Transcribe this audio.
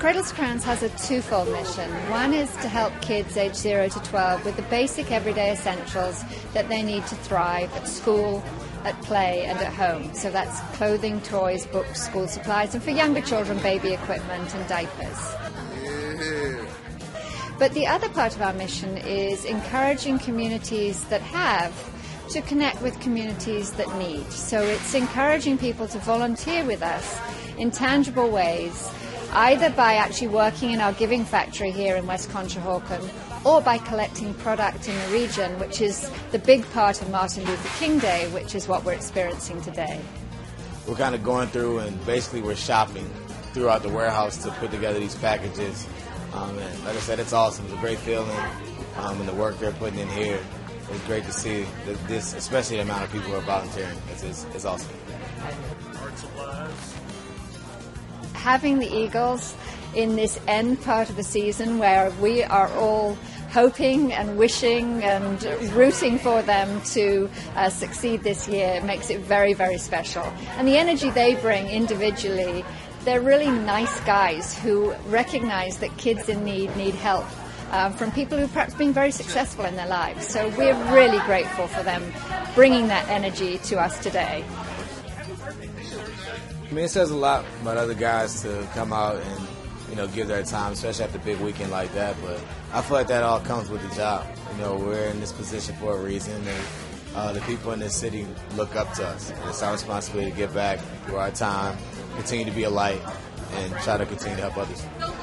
Cradles to Crowns has a twofold mission. One is to help kids aged 0 to 12 with the basic everyday essentials that they need to thrive at school, at play and at home. So that's clothing, toys, books, school supplies, and for younger children, baby equipment and diapers. But the other part of our mission is encouraging communities that have to connect with communities that need. So it's encouraging people to volunteer with us in tangible ways, either by actually working in our giving factory here in West Conshohocken, or by collecting product in the region, which is the big part of Martin Luther King Day, which is what we're experiencing today. We're kind of going through and basically we're shopping throughout the warehouse to put together these packages. And like I said, it's awesome. It's a great feeling, and the work they're putting in here. It's great to see this, especially the amount of people who are volunteering. It's awesome. Having the Eagles in this end part of the season where we are all hoping and wishing and rooting for them to succeed this year makes it very, very special. And the energy they bring individually, they're really nice guys who recognize that kids in need help from people who've perhaps been very successful in their lives. So we're really grateful for them bringing that energy to us today. I mean, it says a lot about other guys to come out and, give their time, especially after a big weekend like that. But I feel like that all comes with the job. We're in this position for a reason, and the people in this city look up to us. And it's our responsibility to give back through our time, continue to be a light, and try to continue to help others.